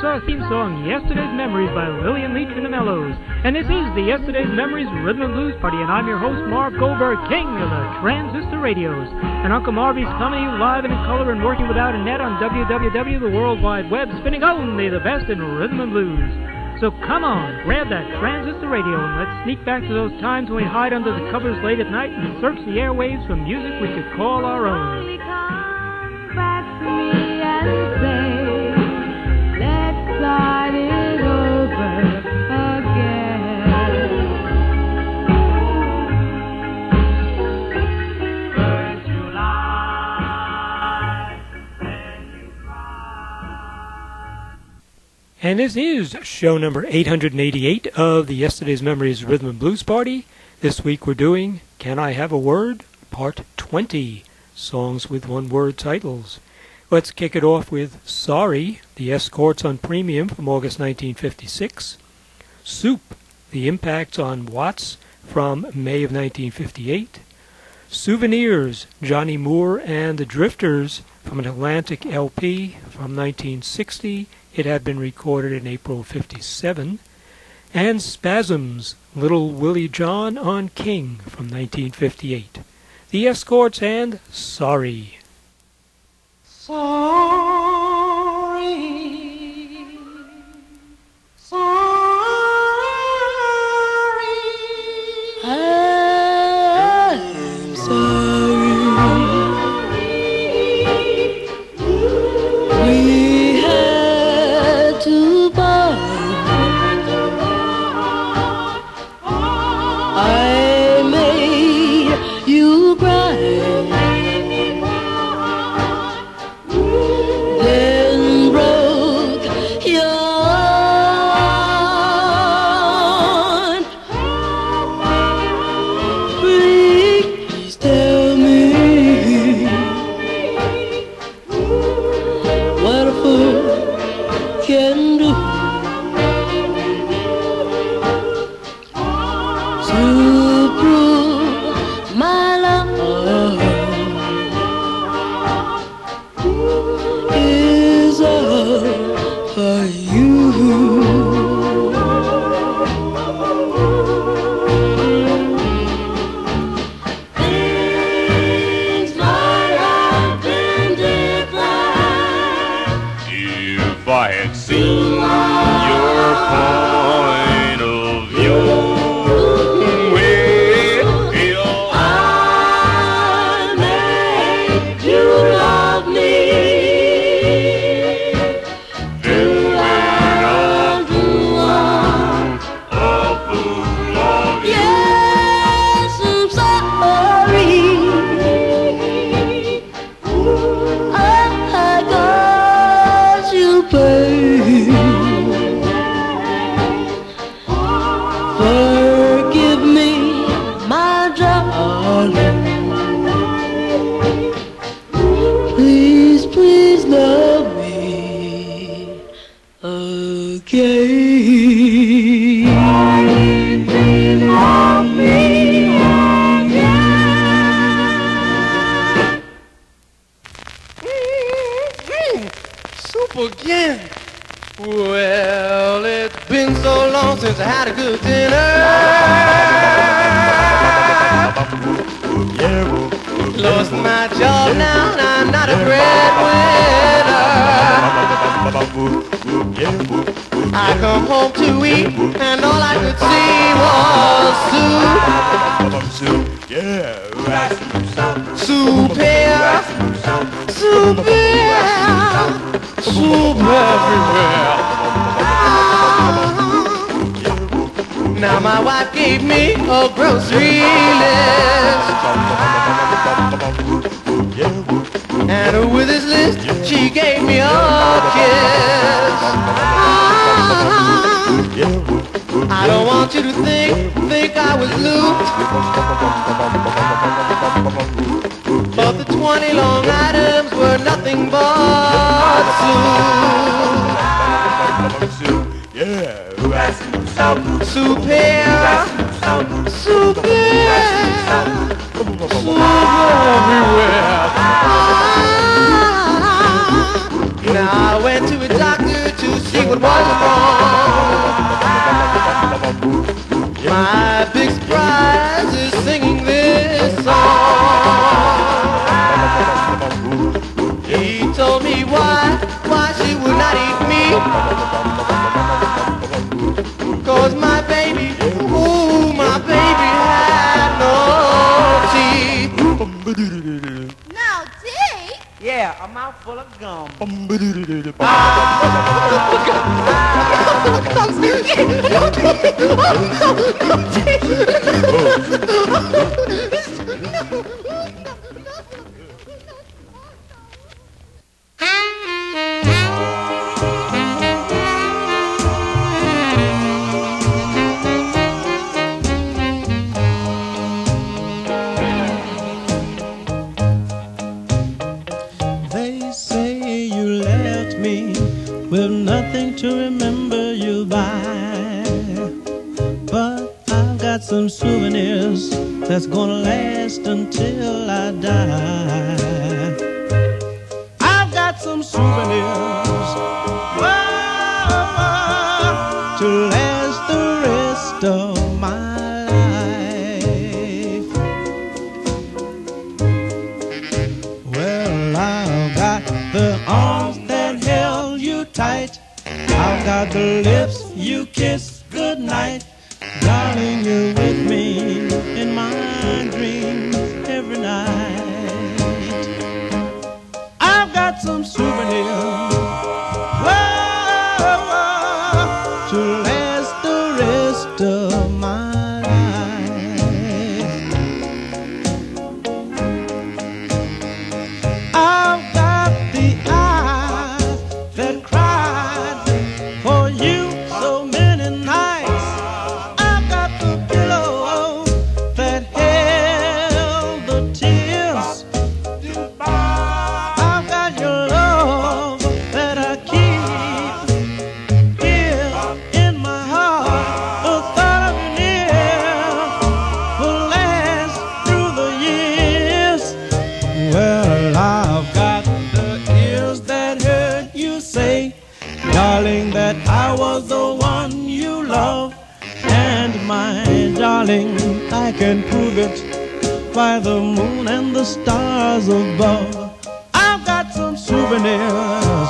our theme song, Yesterday's Memories by Lillian Leach and the Mellows. And this is the Yesterday's Memories Rhythm and Blues Party, and I'm your host, Marv Goldberg, king of the transistor radios. And Uncle Marvy's coming to you live and in color and working without a net on WWW, the World Wide Web, spinning only the best in rhythm and blues. So come on, grab that transistor radio and let's sneak back to those times when we hide under the covers late at night and search the airwaves for music we could call our own. Come back to me and say, let's start it over again. First you lie, then you cry. And this is show number 888 of the Yesterday's Memories Rhythm and Blues Party. This week we're doing Can I Have a Word? Part 20, songs with one-word titles. Let's kick it off with Sorry, the Escorts on Premium from August 1956. Soup, the Impacts on Watts from May of 1958. Souvenirs, Johnny Moore and the Drifters from an Atlantic LP from 1960. It had been recorded in April of 57. And Spasms, Little Willie John on King from 1958. The Escorts and Sorry. Sorry, sorry, I'm sorry. We had to part. I made you cry. Then broke your heart. Please tell me what a fool can do to prove my love is all for you. Things might have been different If I had seen your point of view, well, I made you love me. then when a fool of you. Yes, I'm sorry. I got you, babe. Forgive me, my darling. Please, please love me again. Please love me again. Soup again. Well, it's been so long since I had a good dinner. Lost my job now, and I'm not a breadwinner. I come home to eat, and all I could see was soup. Soup here, soup here, soup everywhere. Now my wife gave me a grocery list, and with this list she gave me a kiss. I don't want you to think I was looped, but the 20 long items were nothing but soup. Soup here, soup here, soup everywhere. Now I went to a doctor to see what Felix Price is singing this song. He told me why she would not eat me. 'Cause my baby, ooh, my baby had no teeth. Now, Dick. Yeah, a mouthful of gum. They say you left me with nothing to remember you by. But I've got some souvenirs that's gonna last until I die. I've got some souvenirs, whoa, to last the rest of my life. Well, I've got the arms that held you tight. I've got the lips you kissed goodnight. Darling, you're with me in my dreams every night. I've got some souvenirs, whoa, to last the rest of my life. I've got the eyes that cried for you so many nights. I've got the pillow that held the tears. I've got your love that I keep here in my heart. The thought of you near will last through the years. Well, I've got the ears that heard you say, darling, that I was the one you loved. And my darling, I can prove it by the moon and the stars above. I've got some souvenirs,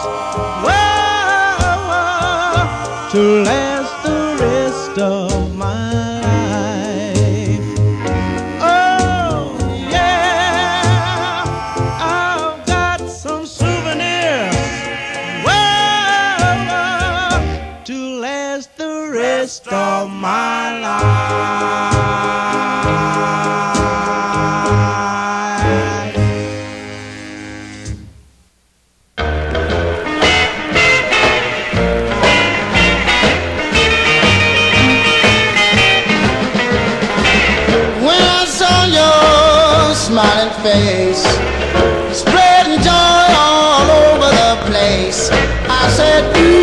whoa, to last the rest of my life. Oh, yeah, I've got some souvenirs, whoa, to last the rest of my life. When I saw your smiling face, spreading joy all over the place, I said,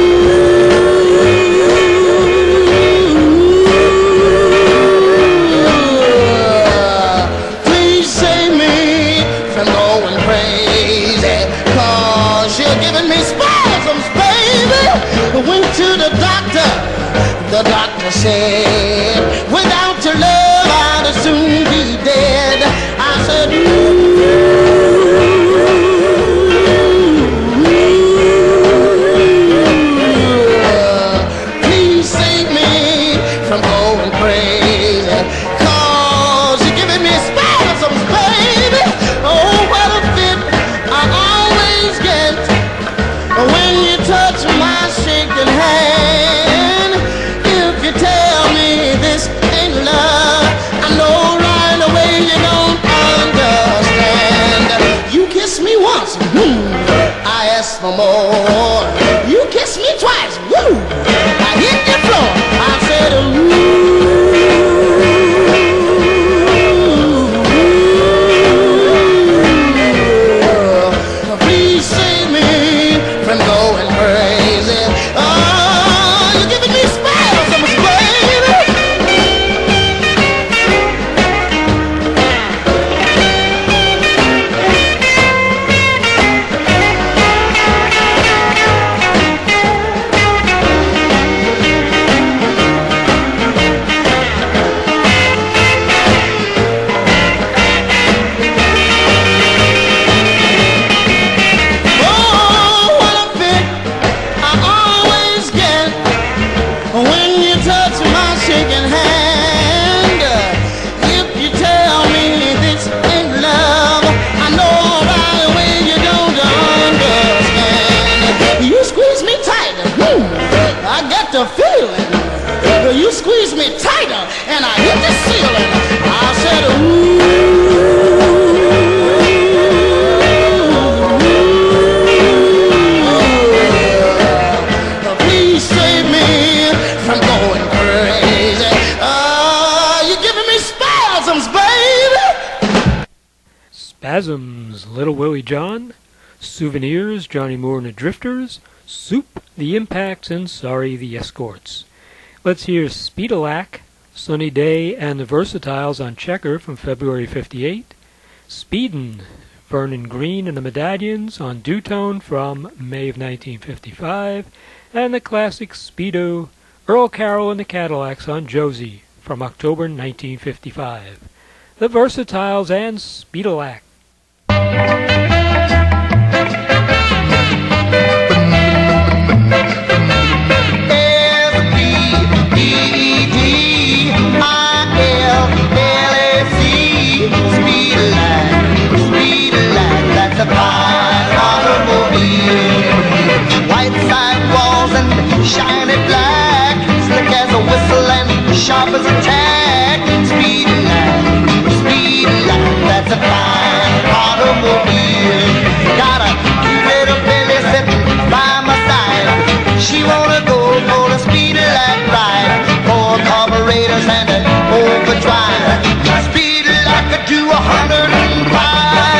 please save me from going crazy, 'cause you're giving me spasms, baby. I went to the doctor said, without your love I'd as soon be dead. I said, please save me from going crazy, 'cause you're giving me spasms, baby. Oh, what a fit I always get when you touch my shaking hand. If you tell me this ain't love, I know right away you don't understand. You kiss me once, I ask for more. You kiss me twice, I hit the floor. I said, please save me from going crazy. Oh, you're giving me spasms, baby. Spasms, Little Willie John, Souvenirs, Johnny Moore and the Drifters, Soup, The Impacts, and Sorry, the Escorts. Let's hear Speedalac, Sunny Day, and the Versatiles on Checker from February 58, Speedin', Vernon Green and the Medallions on Dutone from May of 1955, and the classic Speedo, Earl Carroll and the Cadillacs on Josie from October 1955. The Versatiles and Speedalac. White sidewalls and shiny black, slick as a whistle and sharp as a tack. Speed like that's a fine automobile. Got a cute little Billy sitting by my side. She wanna go for the speed like ride, four carburetors and an overdrive. Speed like I do 105.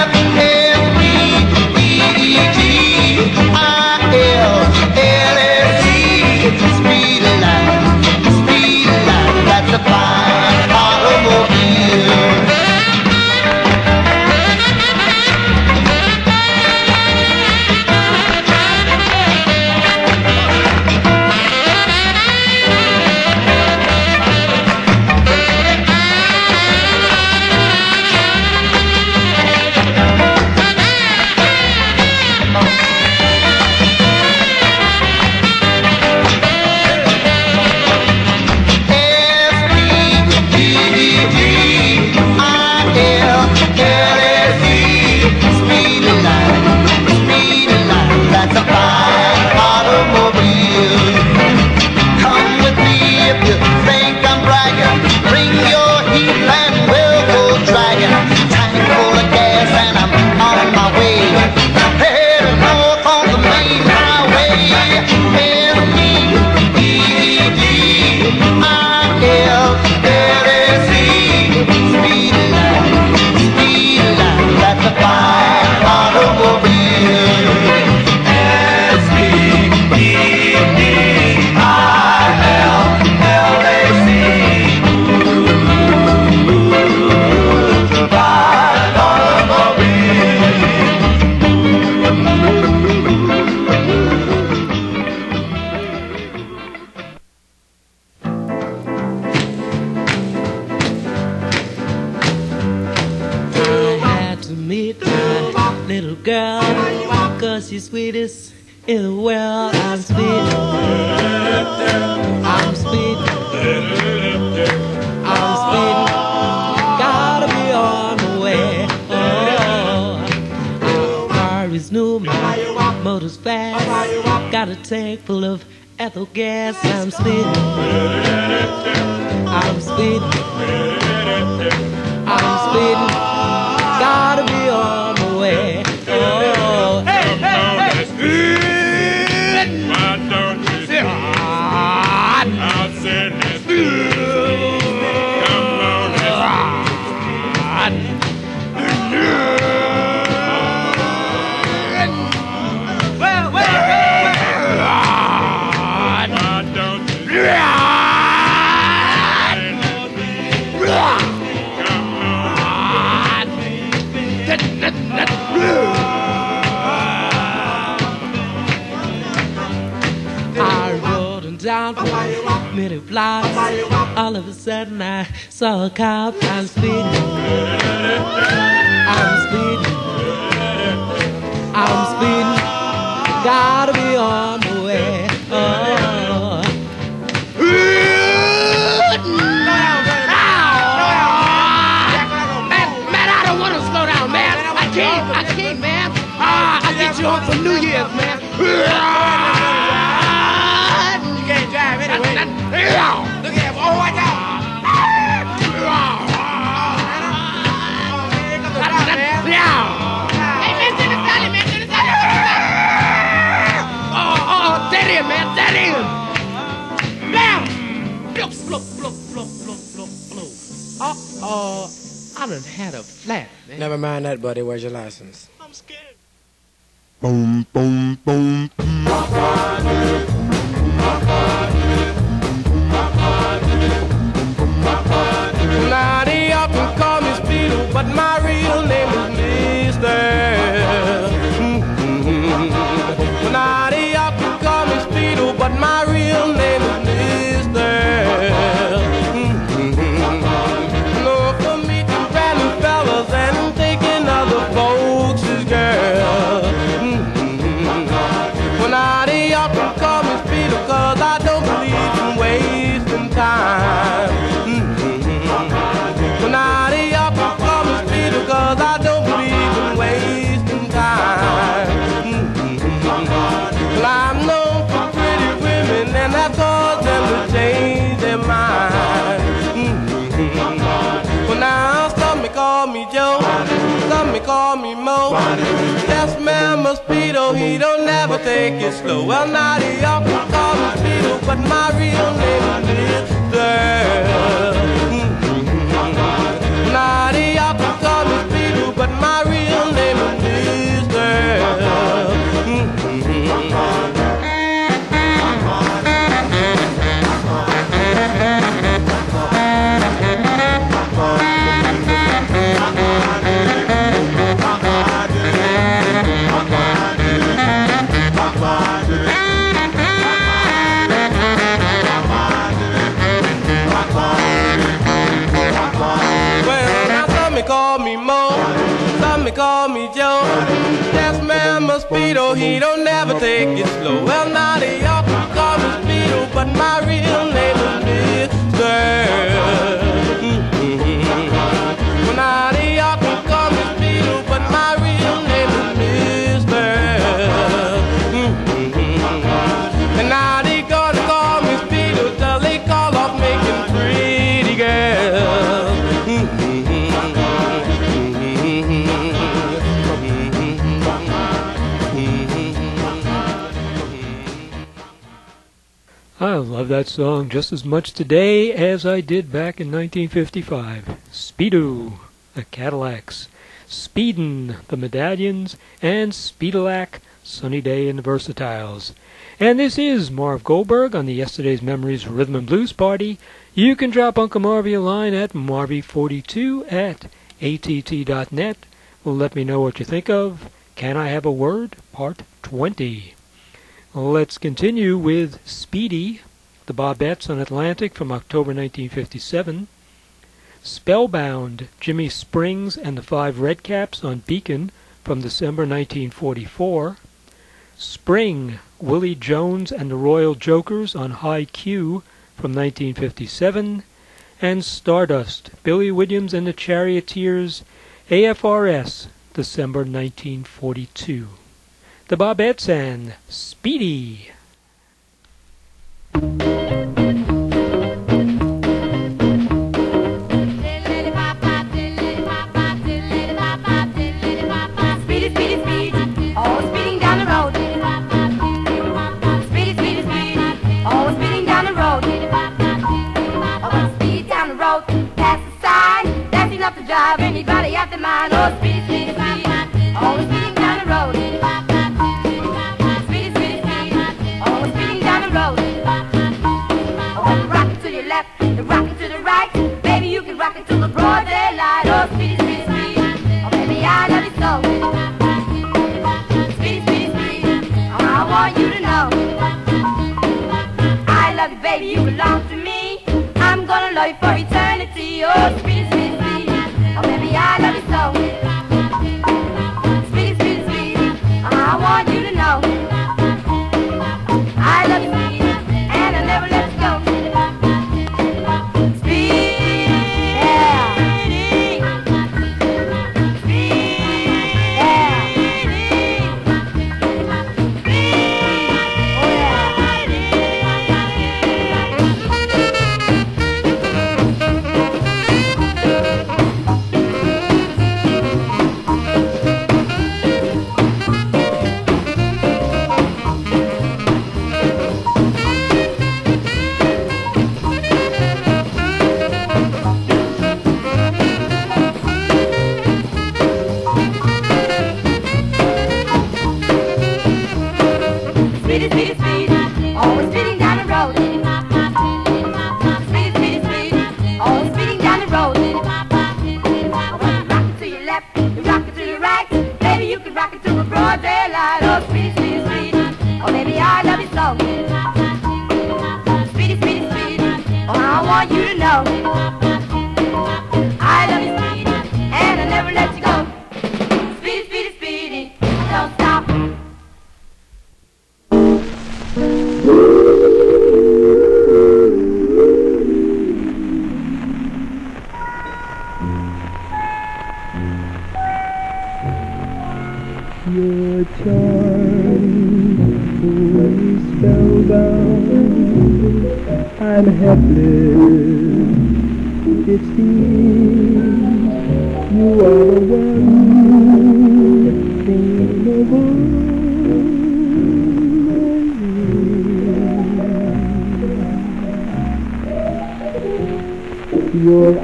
That's a fine automobile. She's sweetest in the world. I'm speeding. I'm speeding. I'm speeding. Gotta be on the way. Oh, our car is new, my motor's fast. Got a tank full of ethyl gas. I'm speeding. I'm speeding. I'm speeding. Gotta be on the way. Oh, hey. Why don't you see? I'll send this. Come on, well. why don't you? I rode down for many blocks. All of a sudden I saw a cop. I'm speeding. I'm speeding. I'm speeding. Gotta be on the way. Oh. Man, I don't want to slow down, man. I can't, man. I get you home for New Year's, man. You can't drive anyway. Look at him. Oh, watch out. Hey, man, send us down, man. Send us down. Oh, that in, man. That in. Bam. Blow. I done had a flat, man. Never mind that, buddy. Where's your license? I'm scared. Boom, boom, boom. Now they often call me Speedo, but my real name is Mister. Now they often call me Speedo, but my real name is Mister. No, for meeting brand new fellas and taking other folks' girls. Well, now they often call me Speedo, 'cause I don't believe in wasting time. Well, now they often call me Speedo, 'cause I don't believe in wasting time. Well, I'm known for pretty women, and that caused them to change their mind. Well, now some may call me Joe, some may call me Mo. Yes, man, my Speedo, he don't never take it slow. Well, now they often call me Speedo, but my real name is Mister. Now they often call me Speedo, but my real name is Mister. Well, now some may call me Mo, some may call me Joe. Yes, man, my Speedo, he don't never take it slow. Well, now they often call me Speedo, but my real name is Mister. Well, now they often call me Speedo, but my real name is Mister. And now they gonna call me Speedo till they call off making pretty girls. I love that song just as much today as I did back in 1955. Speedo, the Cadillacs, Speedin', the Medallions, and Speedilac, Sunny Day and the Versatiles. And this is Marv Goldberg on the Yesterday's Memories Rhythm and Blues Party. You can drop Uncle Marvy a line at marvy42@att.net. Well, let me know what you think of Can I Have a Word? Part 20. Let's continue with Speedy, the Bobettes on Atlantic from October 1957. Spellbound, Jimmy Springs and the Five Redcaps on Beacon from December 1944. Spring, Willie Jones and the Royal Jokers on High Q from 1957. And Stardust, Billy Williams and the Charioteers, AFRS, December 1942. The Bobettes and Speedy. Speedy, speedy, speed, oh, speeding down the road. Speedy, speedy, speed, oh, speeding down the road. Oh, speed down the road, past the sign, that's enough to drive anybody out the mind. Oh, speedy, speedy, speed, oh, speeding down the road. Speedy, speedy, speed, oh, speeding down the road. Oh, rocking to your left, and rocking to the right, baby, you can rock it till the broad daylight. Oh, speedy, speedy, speed, oh, baby, I love you so. Speedy, speedy, speed, oh, I want you to know I love you, baby, you belong to me. I'm gonna love you for eternity. Oh, speedy, speedy, speed, oh, baby, I love you so. Speedy, speedy, speed, oh, I want you to know I love you, speed, and I'll never let you go. Speed, yeah. Speed, yeah. Oh, yeah. Your charm is spellbound. I'm helpless. It seems you are the one thing in the world. Your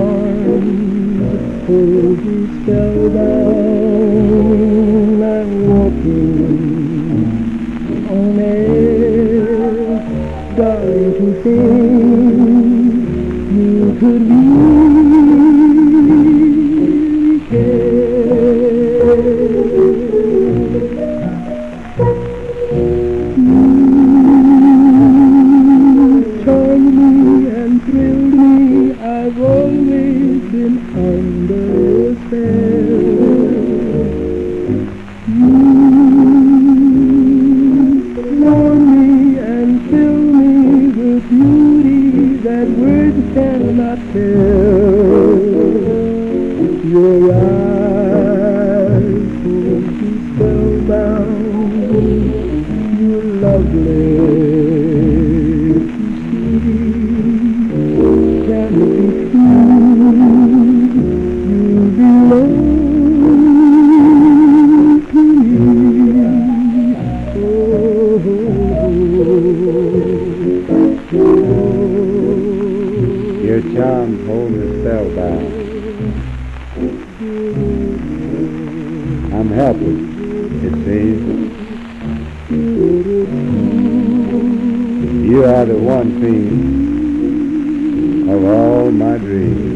arms hold me spellbound. I'm walking on air, darling, to think you could really care. You charm me and thrill me. I've always been under a spell. You warm me and fill me with beauty that words cannot tell. Your eyes hold me spellbound. You're lovely to see. Can it be true you belong to me? Oh, your charms hold me spellbound. I'm helpless, it seems. You are the one thing of all my dreams.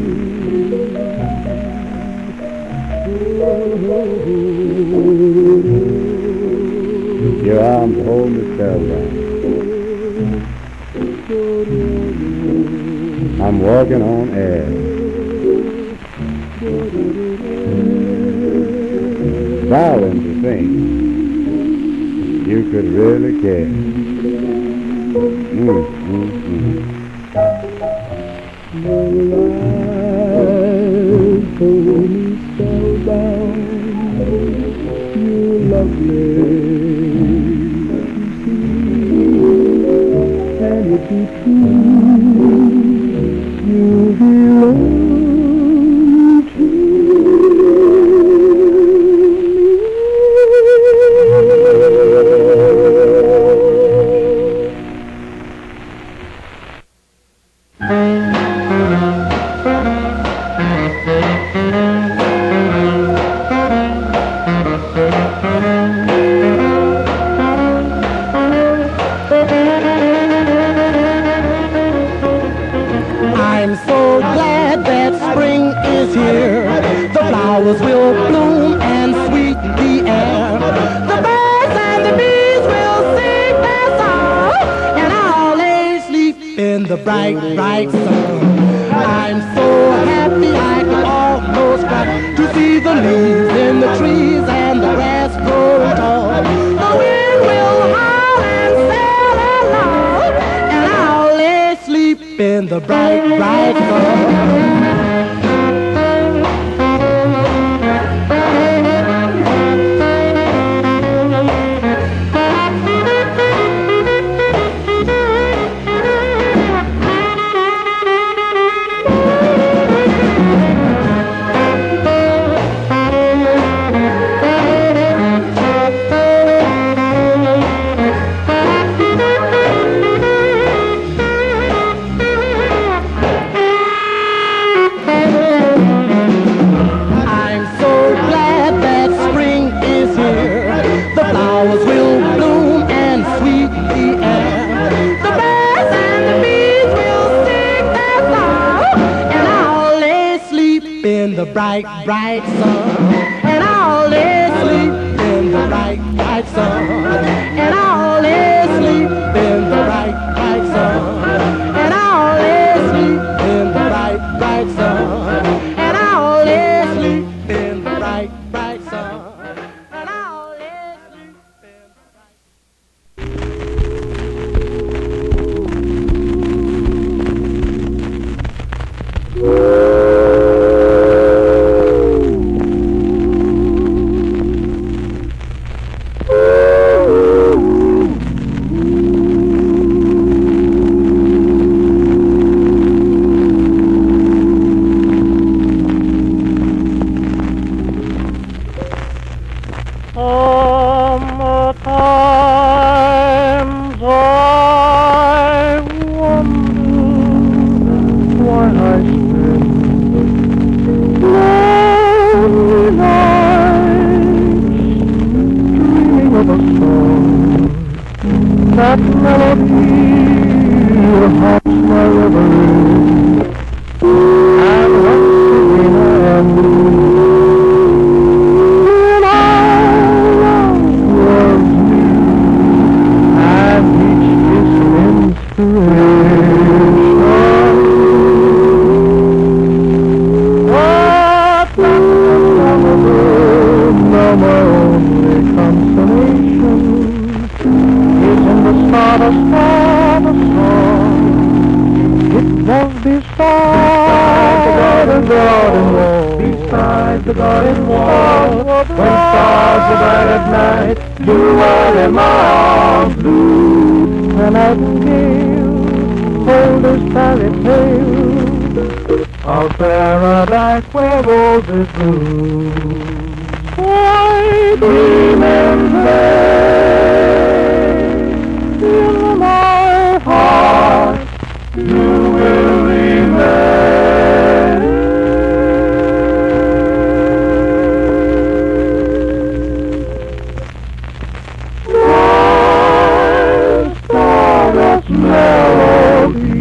Your arms hold me spellbound. I'm walking on air. Darling, to think you could really care. Your eyes hold me spellbound. You're lovely to see. Can it be true you belong to me? I'm so glad that spring is here. The flowers will bloom and sweeten the air. The birds and the bees will sing their song, and I'll lay sleep in the bright, bright sun. I'm so happy I can almost cry to see the leaves in the trees and the grass growing tall. The wind will howl and sail along, and I'll lay sleep in the bright, bright sun. Bright, bright sun, and I'll lay sleep in the bright, bright sun, and I'll lay sleep in the bright, bright sun, and I'll lay sleep in the bright, bright sun, and I'll lay sleep in the bright, bright sun, and I'll lay sleep in the bright. that melody haunts my reverie, and once again I am blue. When all was new, and each is an inspiration. What that long ago, now my only consolation is in the stardust of a song. It was beside the garden wall, beside the garden wall, when stars are bright at night, you were in my arms blue. An nightingale told us fairy tales of paradise where roses bloom. I dream and play in my heart, you will remain. My stardust melody.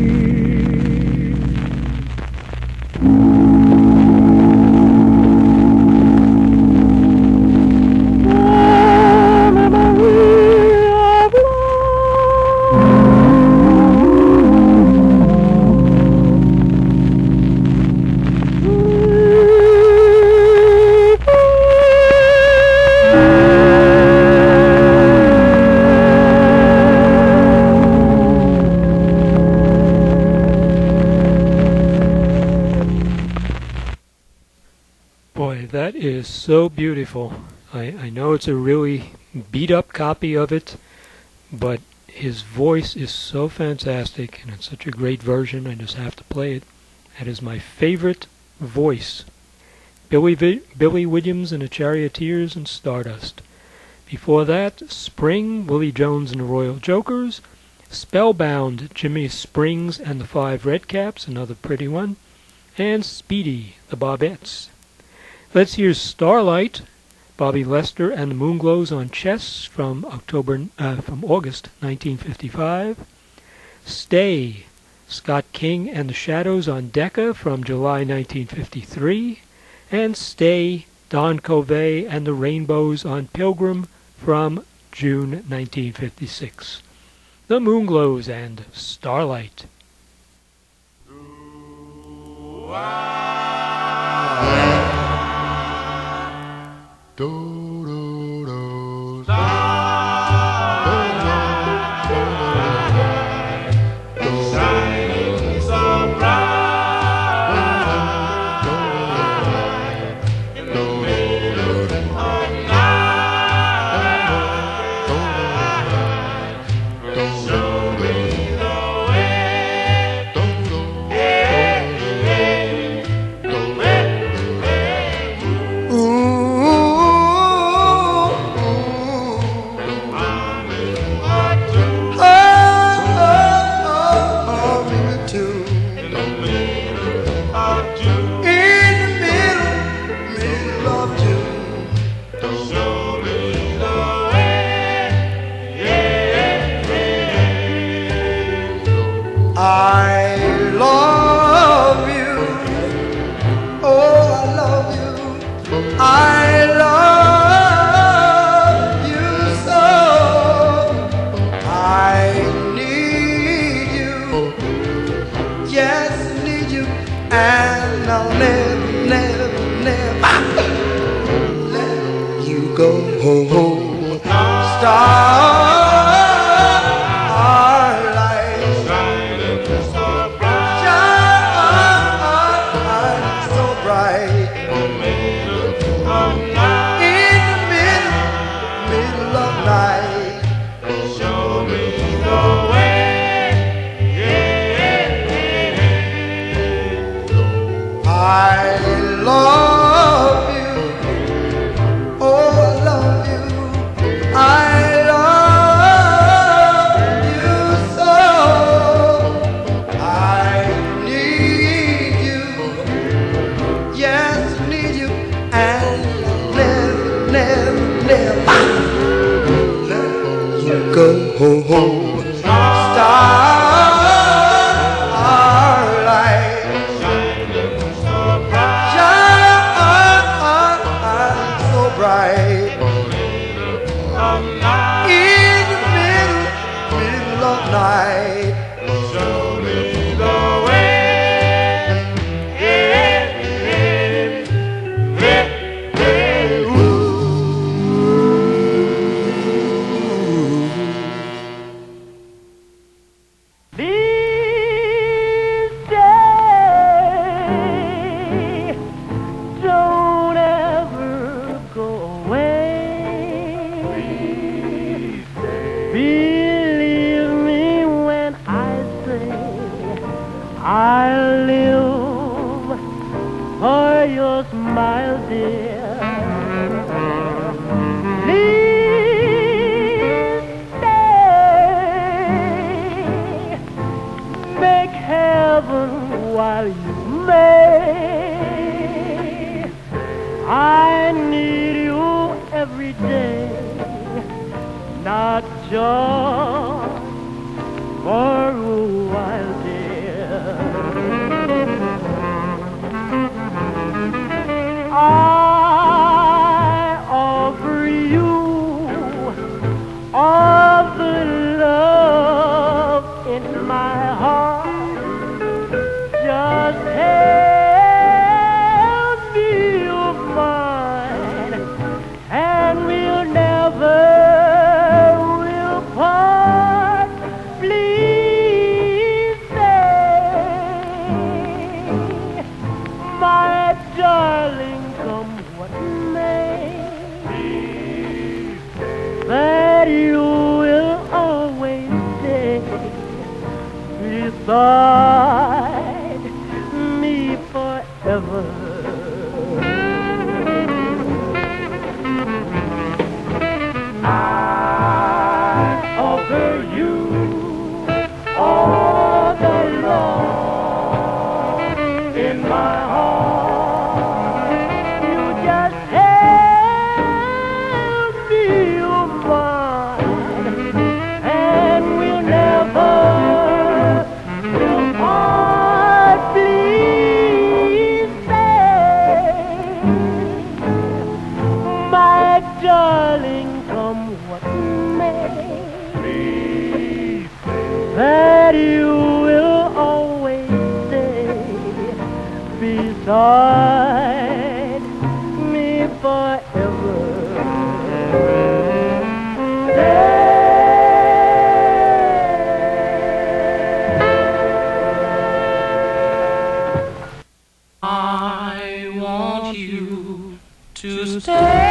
Boy, that is so beautiful. I know it's a really beat-up copy of it, but his voice is so fantastic, and it's such a great version, I just have to play it. That is my favorite voice. Billy Williams and the Charioteers and Stardust. Before that, Spring, Willie Jones and the Royal Jokers. Spellbound, Jimmy Springs and the Five Redcaps, another pretty one. And Speedy, the Bobettes. Let's hear Starlight, Bobby Lester and the Moonglows on Chess from August 1955. Stay, Scott King and the Shadows on Decca from July 1953. And Stay, Don Covey and the Rainbows on Pilgrim from June 1956. The Moonglows and Starlight. Go home. a smile, dear. Please stay. Make heaven while you may. I need you every day, not just for a while, dear. I offer you all the love in my heart. Just help me, you'll find, and we'll never will part. Please stay, my darling, come what may. That you will always stay beside me forever. I offer you all the love in my heart. You just help me, you'll find, and we'll never will part. Please stay, my darling, come what may. That you will always stay beside me forever. I want you to stay.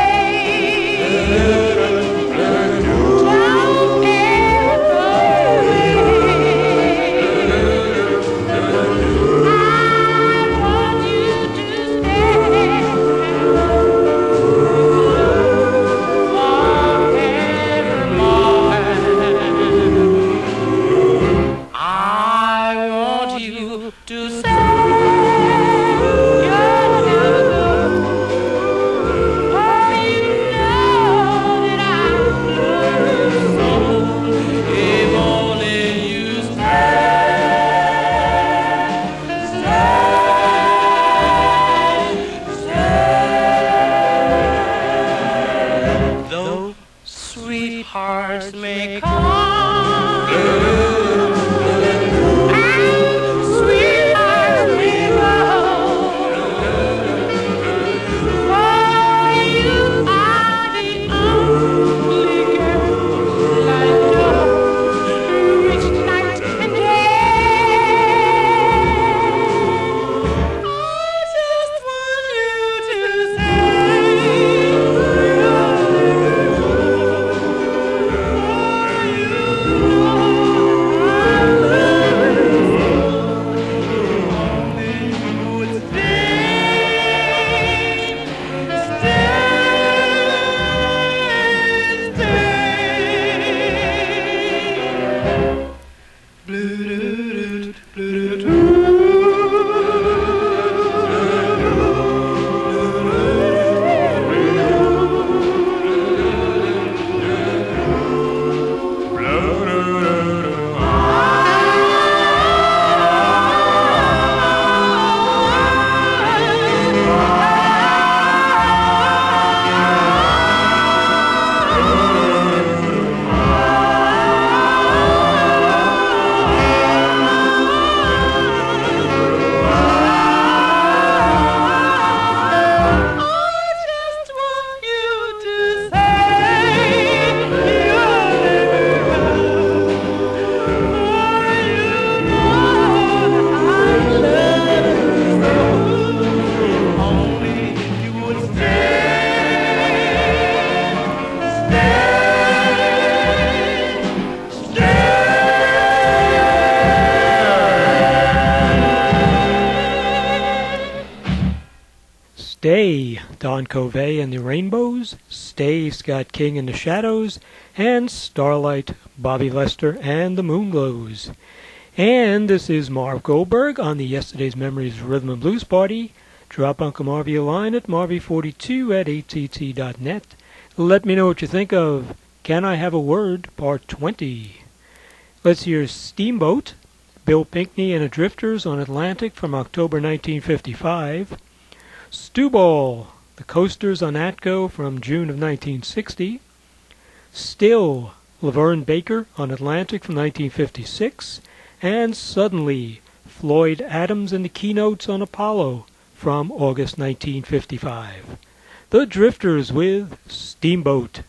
Stay, Don Covey and the Rainbows, Stay, Scott King and the Shadows, and Starlight, Bobby Lester and the Moonglows. And this is Marv Goldberg on the Yesterday's Memories Rhythm and Blues Party. Drop Uncle Marvy a line at marvy42@att.net. Let me know what you think of Can I Have a Word, Part 20. Let's hear Steamboat, Bill Pinkney and the Drifters on Atlantic from October 1955. Stewball, the Coasters on Atco from June of 1960. Still, Laverne Baker on Atlantic from 1956. And Suddenly, Floyd Adams and the Keynotes on Apollo from August 1955. The Drifters with Steamboat.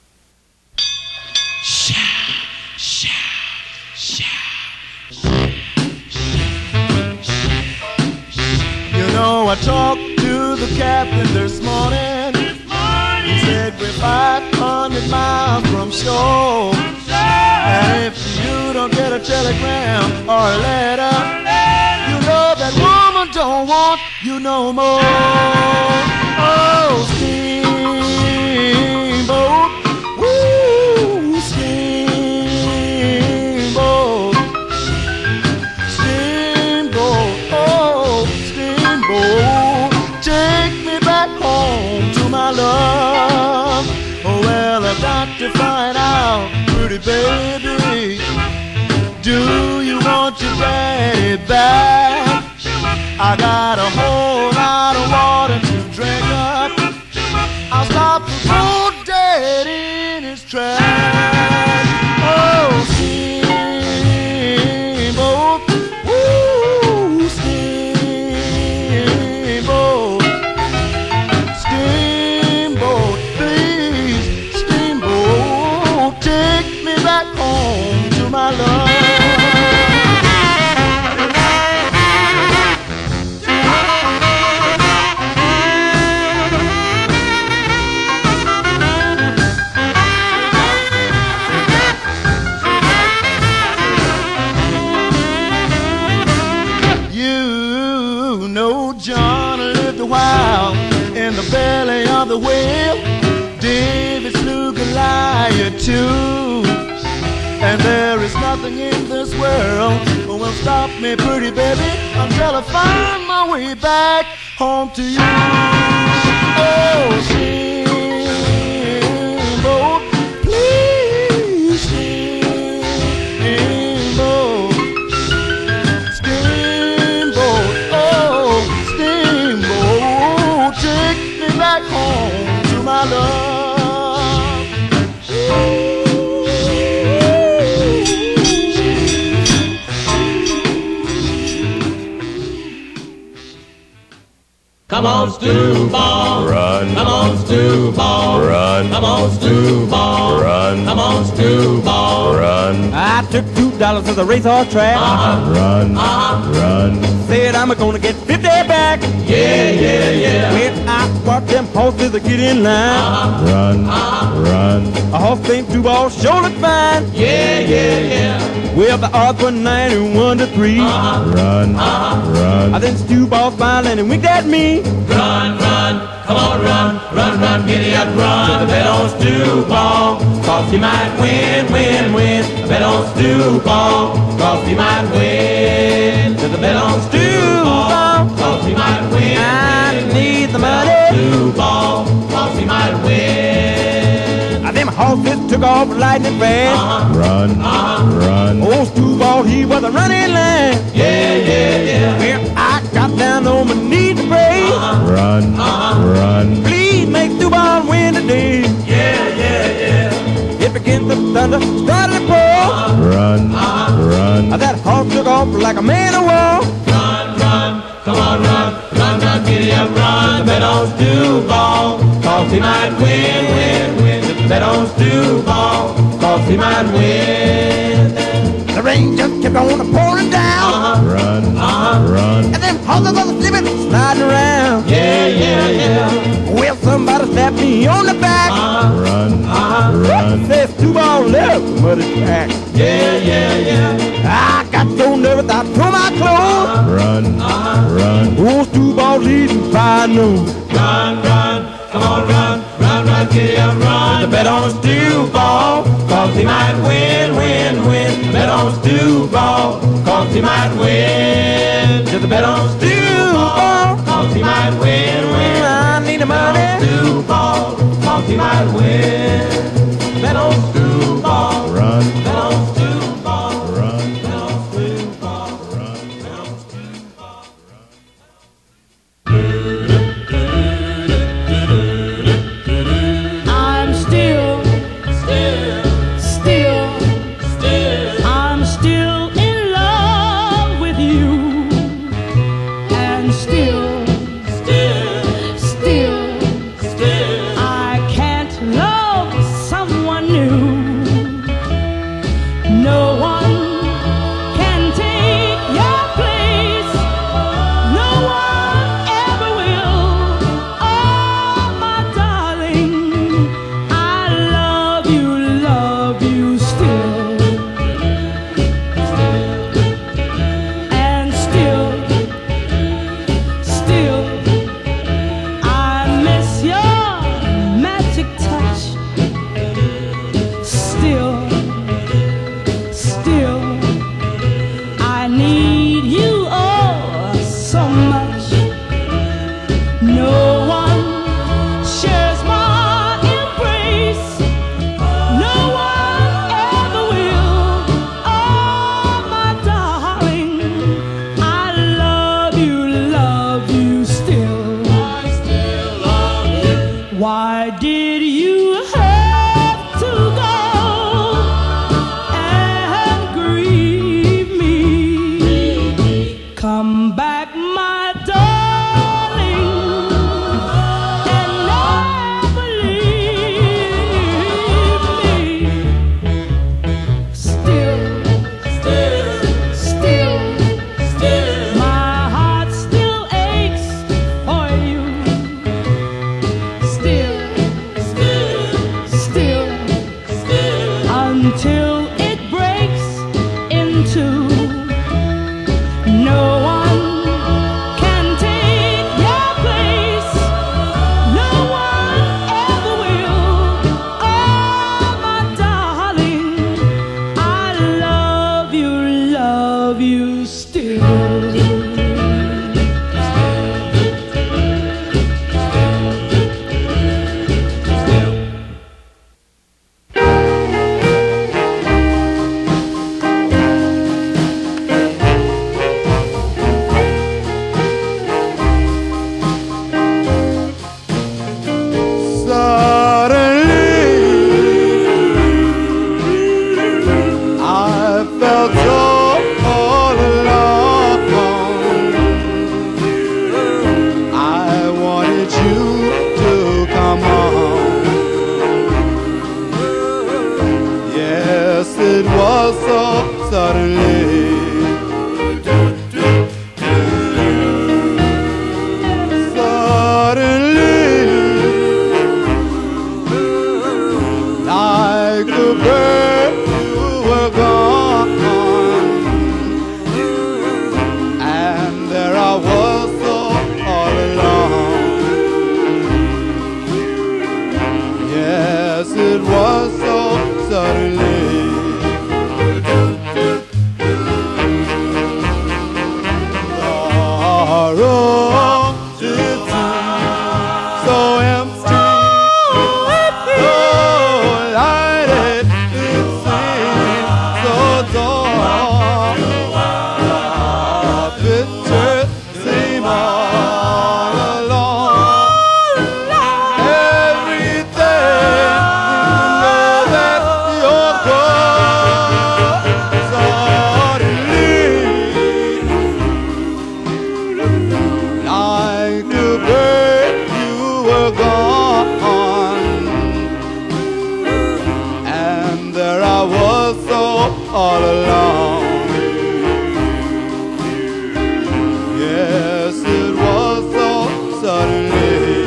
You know, I talked to the captain this morning. He said we're 500 miles from shore. And if you don't get a telegram or a letter, you know that woman don't want you no more. Oh, steamboat, woo, steamboat, steamboat, oh, steamboat, take me back home to my love. Oh, well, I've got to find out, pretty baby, do you want your daddy back? I got a whole lot of water to drink up. I'll stop the road dead in his tracks. Oh, steamboat, woo, steamboat, steamboat, please, steamboat, take me back home to my love. John lived a while in the belly of the whale. David slew Goliath too. And there is nothing in this world that will stop me, pretty baby, until I find my way back home to you. Oh, steamboat, please, steamboat, steamboat, oh, steamboat, take me back home to my love. Come on, Stewball, run. Come on, Stewball, run. Come on, Stewball, run. Come on, Stewball, run. I took $2 to the racehorse track. Run, run. Said I'm gonna get 50 back. Yeah, yeah, yeah. When I watch them horses get in line. Run, run. A horse named Stewball sure look fine. Yeah, yeah, yeah. Well, the odds were 91 to 3. Run, run. Then Stewball smiled and winked at me. Run, run, come on, run, run, run, giddy up, run. To the bet on Stewball, cause he might win, win, win. Bet on Stewball, cause he might win. To the bet on Stewball, cause he might win. I need the money. Stewball, cause he might win. Them horses took off lightning fast. Run, run. Old Stewball, he was a running line. Yeah, yeah, yeah. Well, I got down on my knees to pray. Run, run. Please make Stewball win today. Yeah, yeah, yeah. It began to thunder, started to pour. Run, run. That horse took off like a man of war. Run, run, come on, run, run, run, giddy up, run. Bet on Stewball, cause he might win, win, win. Bet on Stewball, cause he might win. The rain just kept on pouring down. Run, run. And them horses was slipping, sliding around. Yeah, yeah, yeah. Well, somebody slapped me on the back. Run, run. Says Stewball left the muddy track. Yeah, yeah, yeah. I got so nervous, I throw my clothes. Run, run. Those two balls leading by noon. Run, run, come on, run, run, run, kid, run. The bet on Stu Ball, cause he might win, win, win. The bet on Stu Ball, cause he might win. Just the bet on Stu Ball, cause he might win, win. I need the money. Stu Ball, cause he might win. Bet on Stu Ball, Run, bet on Stu Ball, run, bet on Stu Ball, run. bet on Stu Ball. I'm still, I'm still in love with you, and still, I can't love someone new. No one can take your place. No one ever will. Oh, my darling, I love you still. And still, I miss your magic touch. Still, I need you oh so much. No one shares my embrace. No one ever will. Oh, my darling, I love you still. I still love you. Why did you have to go and grieve me? Come back, my darling, and never leave me. Still, my heart still aches for you. Still, until it breaks in two. No one can take your place. No one ever will. Oh, my darling, I love you still. Suddenly, I felt so all alone. I wanted you to come home. Yes, it was so suddenly. Like a bird, you were gone, and there I was so all alone. Yes, it was so suddenly. The room did seem so empty. All alone. Yes, it was so suddenly.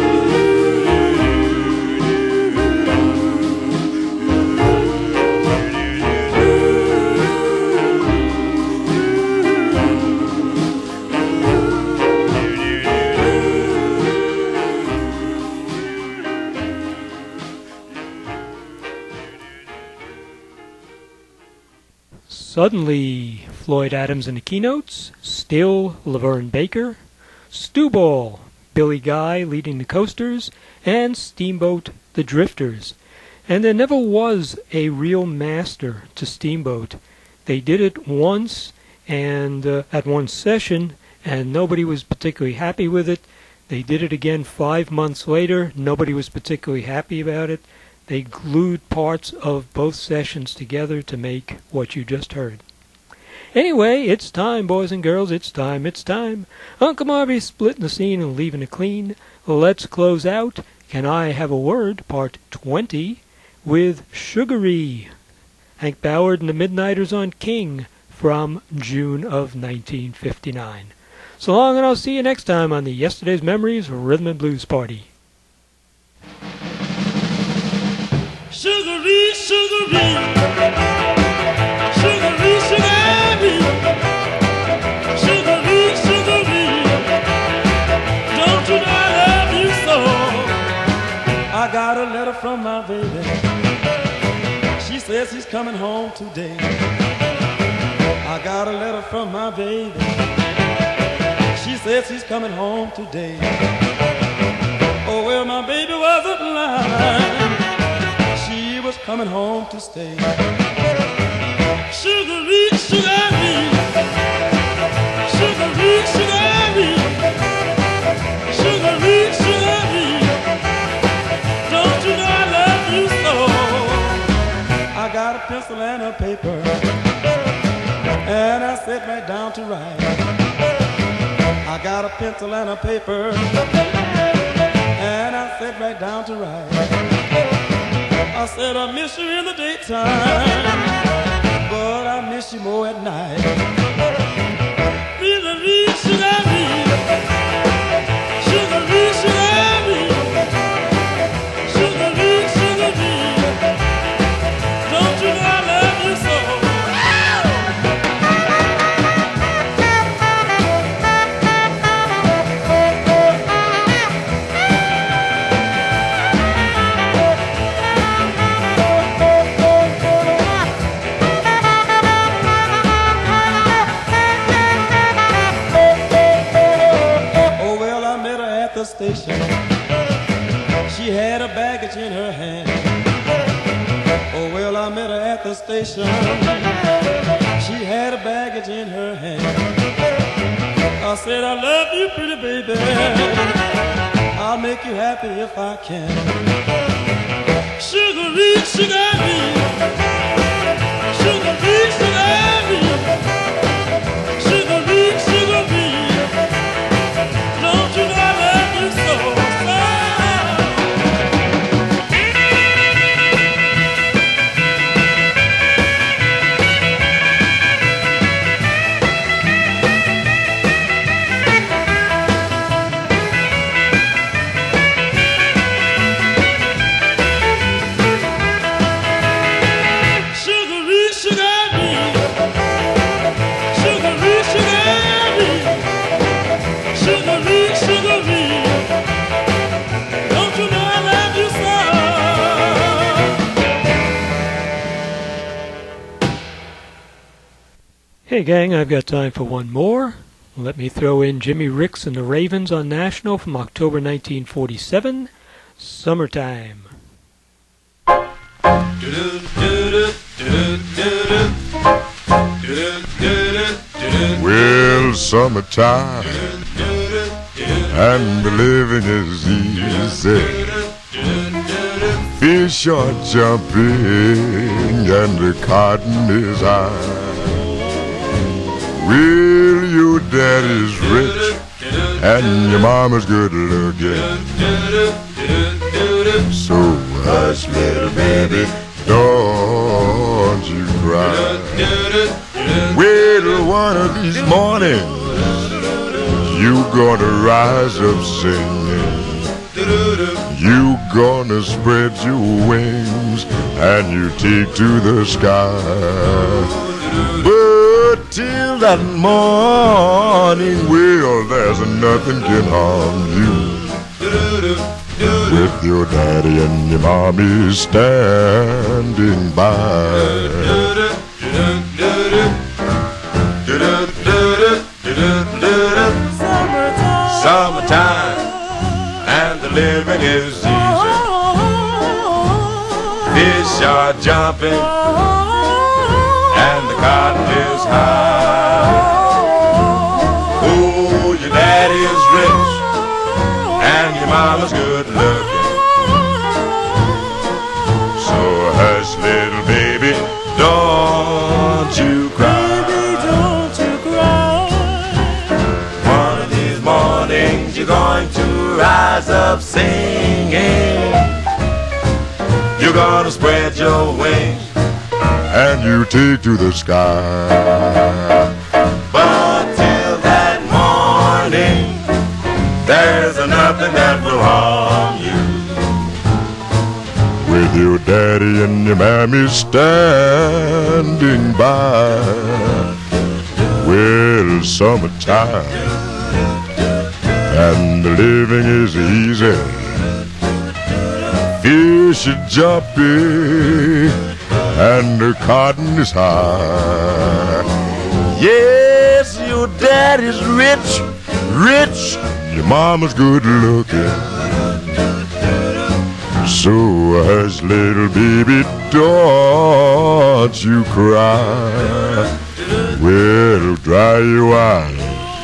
Suddenly, Floyd Adams and the Keynotes, Still, Laverne Baker, Stu Ball, Billy Guy leading the Coasters, and Steamboat, the Drifters. And there never was a real master to Steamboat. They did it once, and at one session, and nobody was particularly happy with it. They did it again 5 months later. Nobody was particularly happy about it. They glued parts of both sessions together to make what you just heard. Anyway, it's time, boys and girls, it's time. Uncle Marvy's splitting the scene and leaving it clean. Let's close out Can I Have a Word, Part 20, with Sugary. Hank Ballard and the Midnighters on King from June of 1959. So long, and I'll see you next time on the Yesterday's Memories Rhythm and Blues Party. Sugary, sugary, sugary, sugary, sugary, sugary, don't you know I love you so? I got a letter from my baby. She says she's coming home today. I got a letter from my baby. She says she's coming home today. Oh, well, my baby wasn't lying. She was coming home to stay. Sugary, sugary, sugary, sugary, sugary, sugary, don't you know I love you so? I got a pencil and a paper, and I sat right down to write. I got a pencil and a paper, and I sat right down to write. I said I miss you in the daytime, but I miss you more at night. Sugary, sugary, sugary, sugary, sugary, sugary, don't you know I love you so? Station. She had a baggage in her hand. Oh, well, I met her at the station. She had a baggage in her hand. I said, I love you, pretty baby. I'll make you happy if I can. Sugary, sugary, sugary, sugary, sugary, sugary, don't you know I love you so? Hey gang, I've got time for one more. Let me throw in Jimmy Ricks and the Ravens on National from October 1947, Summertime. Well, summertime, and the living is easy. Fish are jumping and the cotton is high. Well, your daddy's rich and your mama's good looking. So hush, little baby, don't you cry. Well, one of these mornings you gonna rise up singing. You gonna spread your wings and you take to the sky. But till that morning, well, there's nothing can harm you. With your daddy and your mommy standing by. Summertime, and the living is easy. Fish are jumping, and the cotton is high. Oh, your daddy is rich, and your mama's good looking. So hush, little baby, don't you cry. You're going to rise up singing. You're gonna spread your wings and you take to the sky. But till that morning, there's nothing that will harm you. With your daddy and your mammy standing by. Well, summertime, and the living is easy. Fish are jumping, and the cotton is high. Yes, your daddy's rich, rich, your mama's good looking. So hush, little baby, don't you cry. Well, dry your eyes.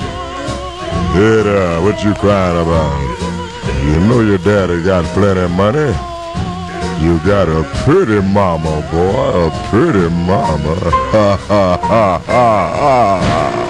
Hey, what you crying about? You know your daddy got plenty of money. You got a pretty mama, boy, a pretty mama. Ha ha ha ha ha.